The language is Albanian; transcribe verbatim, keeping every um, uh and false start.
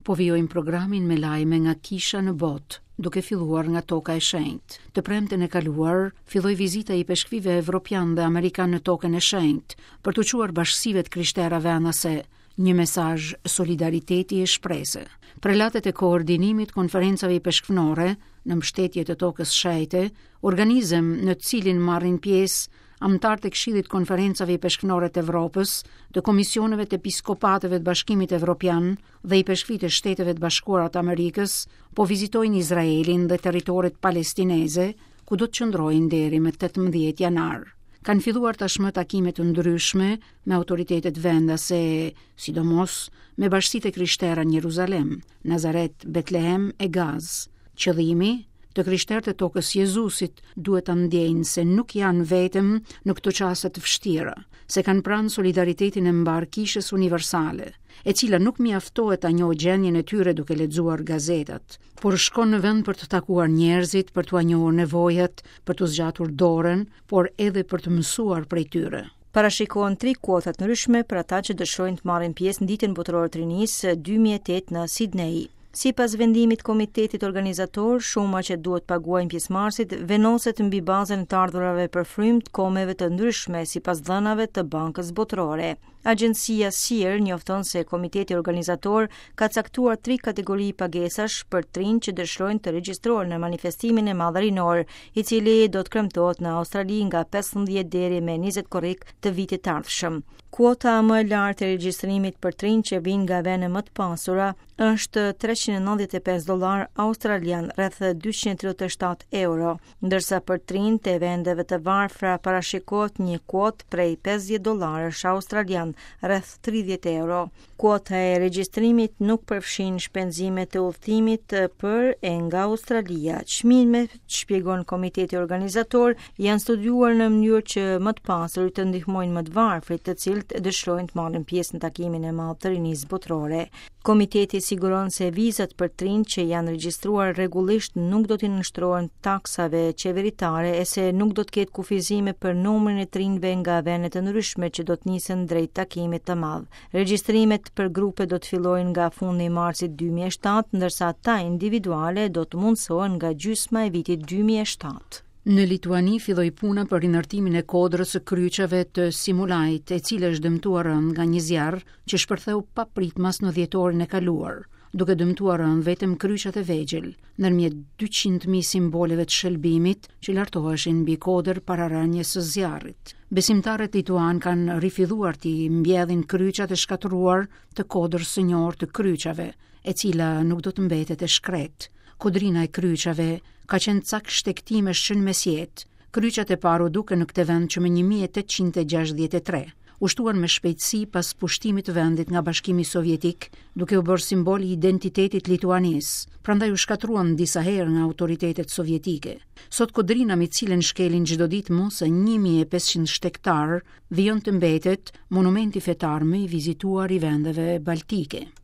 Po vijojmë programin me lajme nga kisha në botë, duke filluar nga toka e shenjtë. Të premten e kaluar, filloi vizita i peshqvive evropian dhe amerikan në tokën e shenjtë, për të quar bashkësive të krishterave anase, një mesazh solidariteti e shprese. Prelatet e koordinimit konferencave i peshkvnore në mbështetje të tokës shenjte, organizëm në të cilin marrin pjesë anëtarë të Këshillit Konferencave i Peshknore të Evropës, të Komisioneve të Episkopateve të Bashkimit Evropian dhe i peshkvit të Shteteve të Bashkuara të Amerikës, po vizitojnë Izraelin dhe territoret palestineze, ku do të qëndrojnë deri më tetëmbëdhjetë janar. Kanë filluar tashmë takime të ndryshme me autoritetet vendase, sidomos me bashkësitë krishtere në Jeruzalem, Nazaret, Betlehem e Gaz. Qëllimi të krishterët e tokës Jezusit duhet të ndjejnë se nuk janë vetëm në këto qaste të vështira, se kanë pranë solidaritetin e mbar kishës universale, e cila nuk mjaftohet ta njohë gjendjen e tyre duke lexuar gazetat, por shkon në vend për të takuar njerëzit, për t'u njohur nevojat, për t'u zgjatur dorën, por edhe për të mësuar prej tyre. Parashikohen tri kuota të ndryshme për ata që dëshirojnë të marrin pjesë në ditën botërore të rinisë dy mijë e tetë në Sydney. Si pas vendimit komitetit organizator, shuma që duhet paguajnë pjesëmarrësit venoset mbi bazën e të ardhurave për frymë të komeve të ndryshme si pas dhënave të bankës botërore. Agjencia S I R njofton se komiteti organizator ka caktuar tri kategori pagesash për trinj që dëshirojnë të regjistrohen në manifestimin e madhërinor, i cili do të kremtohet në Australi nga pesëmbëdhjetë deri me njëzet korrik të vitit të ardhshëm. Kuota më e lartë e regjistrimit për trinj që vijnë nga vende më të pasura është treqind e nëntëdhjetë e pesë dollar australian, rreth dyqind e tridhjetë e shtatë euro, ndërsa për trinj të vendeve të varfra parashikohet një kuotë prej pesëdhjetë dollarësh australian, rreth tridhjetë euro. Kuota e regjistrimit nuk përfshin shpenzimet e udhëtimit për e nga Australia. Çmimet, shpjegon komiteti organizator, janë studiuar në mënyrë që më të pasurit të ndihmojnë më të varfrit, të cilët dëshirojnë të marrin pjesë në takimin e madh të rinisë botërore. Komiteti siguron se vizat për trinj që janë regjistruar rregullisht nuk do t'i nënshtrohen taksave qeveritare e se nuk do të ketë kufizime për numrin e trinjve nga vende të ndryshme që do të nisen drejt takimit të madh. Regjistrimet për grupe do të fillojnë nga fundi i marsit dy mijë e shtatë, ndërsa ata individuale do të mundsohen nga gjysma e vitit dy mijë e shtatë. Në Lituani filloi puna për rinërtimin e kodrës së kryqeve të Simulajt, e cila është dëmtuar rënd nga një zjarr që shpërtheu papritmas në dhjetorin e kaluar, duke dëmtuar rënd vetëm kryqat e vegjël, ndërmjet dyqind mijë simboleve të shëlbimit që lartoheshin mbi kodër para rënies së zjarrit. Besimtarët lituan kanë rifilluar të mbjedhin kryqat e shkatëruar të kodrës së njohur të kryqave, e cila nuk do të mbetet e shkret. Kodrina e kryqave ka qenë cak shtektimesh në mesjet. Kryqat e paru duke në këtë vend që më një mijë e tetëqind e gjashtëdhjetë e tre, ushtuan me shpejtësi pas pushtimit të vendit nga Bashkimi Sovjetik, duke u bërë simbol i identitetit lituanis, prandaj u shkatruan disa herë nga autoritetet sovjetike. Sot kodrina me cilën shkelin çdo ditë mos e një mijë e pesëqind shtektar, vijon të mbetet monumenti fetar më i vizituar i vendeve baltike.